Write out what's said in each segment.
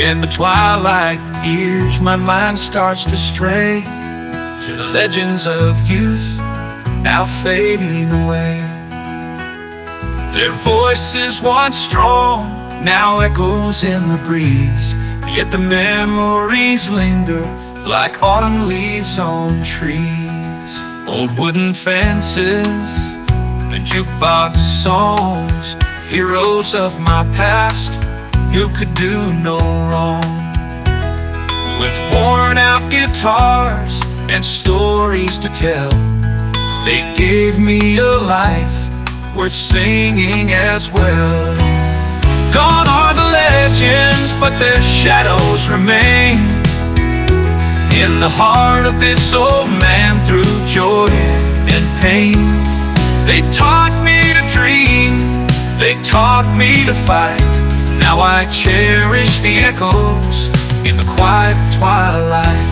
In the twilight years, my mind starts to stray to the legends of youth, now fading away. Their voices once strong, now echoes in the breeze, yet the memories linger like autumn leaves on trees. Old wooden fences and jukebox songs, heroes of my past who could do no wrong. With worn out guitars and stories to tell, they gave me a life worth singing as well. Gone are the legends, but their shadows remain in the heart of this old man through joy and pain. They taught me to dream, they taught me to fight. Now I cherish the echoes in the quiet twilight.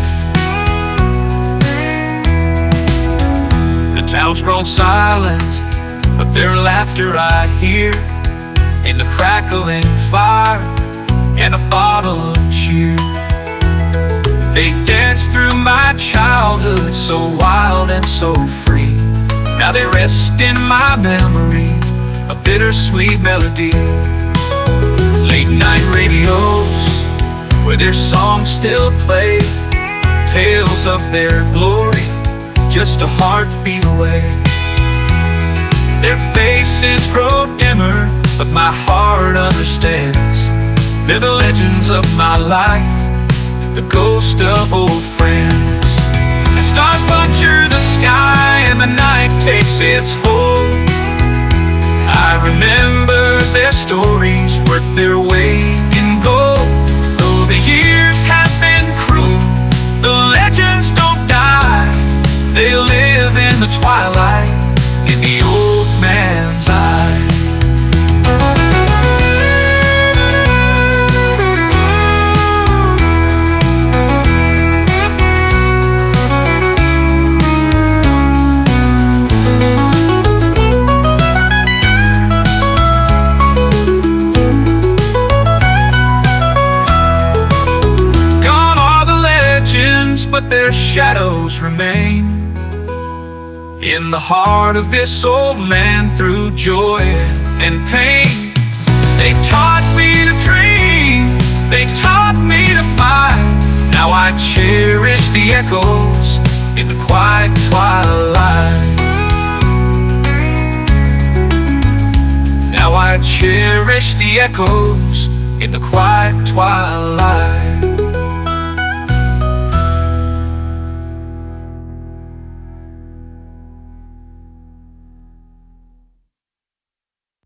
The town's grown silent, but their laughter I hear in the crackling fire and a bottle of cheer. They danced through my childhood, so wild and so free. Now they rest in my memory, a bittersweet melody. Late night radios, where their songs still play, tales of their glory, just a heartbeat away. Their faces grow dimmer, but my heart understands. They're the legends of my life, the ghost of old friends. The stars puncture the sky and the night takes its hold. I remember their stories worth their weight in gold. Though the years have been cruel, the legends don't die. They live in the twilight, in the old man's eye. But their shadows remain in the heart of this old man through joy and pain. They taught me to dream, they taught me to fight. Now I cherish the echoes in the quiet twilight. Now I cherish the echoes in the quiet twilight.